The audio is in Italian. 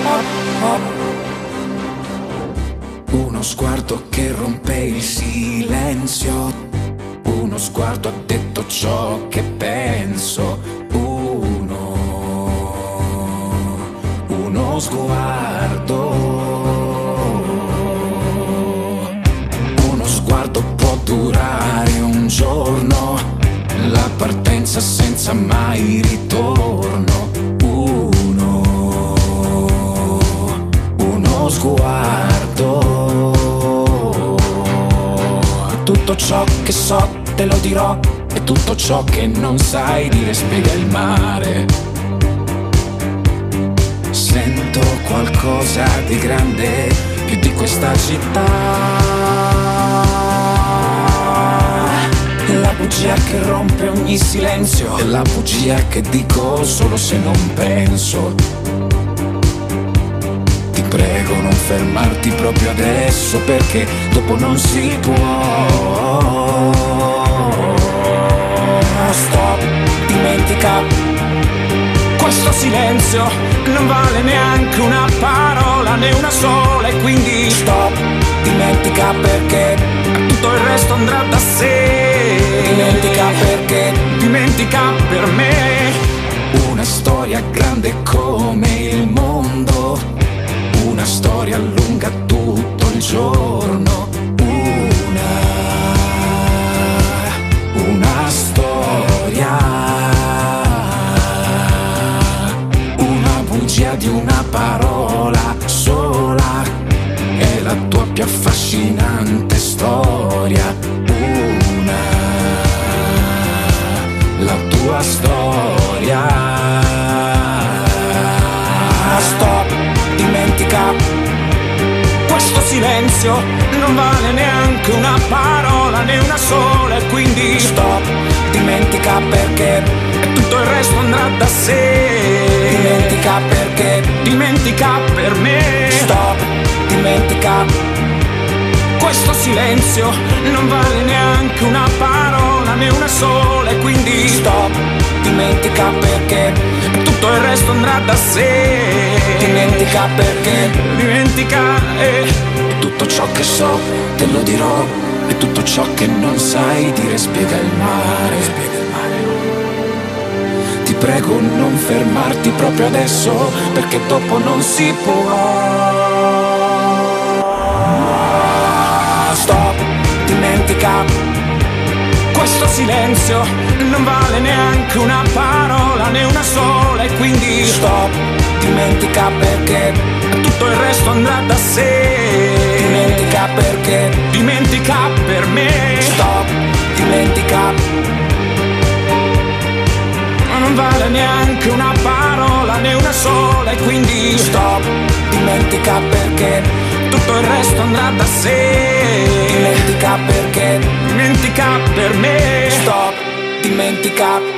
Uno sguardo che rompe il silenzio, uno sguardo ha detto ciò che penso. Uno sguardo. Uno sguardo può durare un giorno, la partenza senza mai ritorno. Uno sguardo. Tutto ciò che so te lo dirò, e tutto ciò che non sai dire spiega il mare. Sento qualcosa di grande, più di questa città. La bugia che rompe ogni silenzio, è la bugia che dico solo se non penso. Ti prego non fermarti proprio adesso, perché dopo non si può. Stop, dimentica. Questo silenzio non vale neanche una parola, né una sola, e quindi stop, dimentica, perché tutto il resto andrà da sé. Dimentica, perché dimentica per me. Una storia grande come il mondo, una storia lunga tutto il giorno. Una storia. Di una parola sola, è la tua più affascinante storia. La tua storia. Stop, dimentica. Questo silenzio non vale neanche una parola, né una sola, e quindi stop, dimentica, perché tutto il resto andrà da sé. Dimentica, perché dimentica per me. Stop, dimentica. Questo silenzio non vale neanche una parola, né una sola, e quindi stop, dimentica, perché tutto il resto andrà da sé. Dimentica, perché dimentica. E tutto ciò che so te lo dirò, e tutto ciò che non sai dire spiega il mare. Ti prego non fermarti proprio adesso, perché dopo non si può. Stop, dimentica. Questo silenzio non vale neanche una parola, né una sola, e quindi stop, dimentica, perché tutto il resto andrà da sé. Dimentica, perché dimentica per me. Stop, dimentica. Non vale neanche una parola, né una sola, e quindi stop, dimentica, perché tutto il resto andrà da sé. Dimentica, perché dimentica per me. Stop, dimentica.